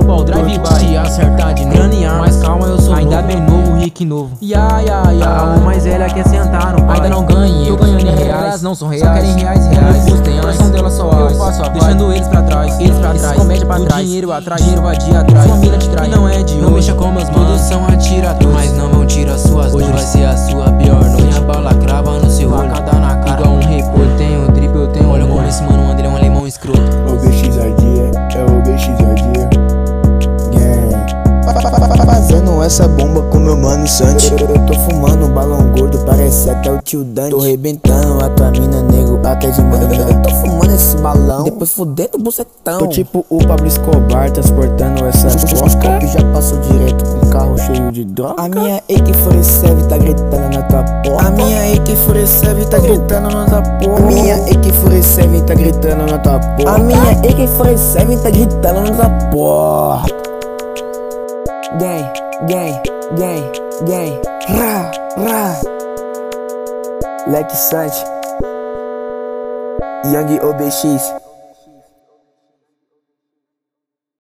Ball Drive vai te acertar de grana e arma. Mas calma, eu sou ainda novo, bem novo, rico e novo. A mais velha quer sentar no pai. Ainda não ganhei, tô ganhando em reais. Elas não são reais, só querem reais. O coração dela só age, deixando eles pra trás. Comédia pra trás, dinheiro atrás, dinheiro vadia atrás. Sua mina te trai, e não é de hoje. Não mexa com meus manos, todos são atiradores, mas não vão tirar suas dores. Hoje vai ser a sua pior noite. A bala crava no seu olho, facada na cara, igual um repolho. Eu tenho drip, eu tenho. Olha como esse mano anda, ele é um alemão escroto. OBX Ardia, é o OBX Ardia. Fazendo essa bomba com meu mano Santi. Eu tô fumando um balão gordo, parece até o tio Dante. Tô rebentando a tua mina, nego, até de manhã. Eu tô fumando esse balão, depois fudendo o bucetão. Tô tipo o Pablo Escobar, transportando essa coca que já passou direto com carro cheio de droga. A minha AK-47 tá gritando na tua porta. A minha AK-47 tá gritando na tua porta. A minha AK-47 tá gritando na tua porta. A minha AK-47 tá gritando na tua porta. Gang, gang, gang, gang, ra, ra. Leque Santi, Young OBX.